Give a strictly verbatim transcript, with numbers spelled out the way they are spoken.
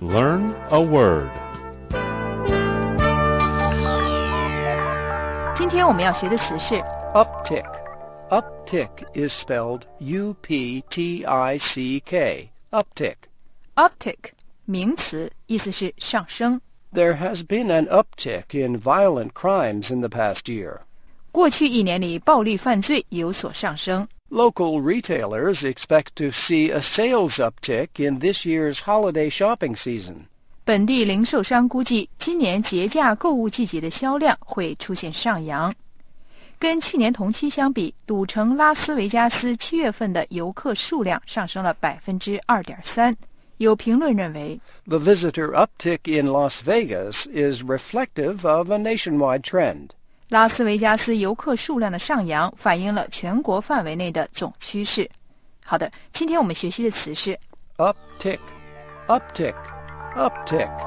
Learn a word. 今天我们要学的词是 uptick. Uptick is spelled U P T I C K. Uptick. uptick 名词，意思是上升。 There has been an uptick in violent crimes in the past year. 过去一年里，暴力犯罪有所上升。 Local retailers expect to see a sales uptick in this year's holiday shopping season. 本地零售商估计，今年节假购物季节的销量会出现上扬。跟去年同期相比，赌城拉斯维加斯七月份的游客数量上升了 百分之二点三。有评论认为 The visitor uptick in Las Vegas is reflective of a nationwide trend. 拉斯维加斯游客数量的上扬反映了全国范围内的总趋势。好的，今天我们学习的词是 uptick, uptick, uptick.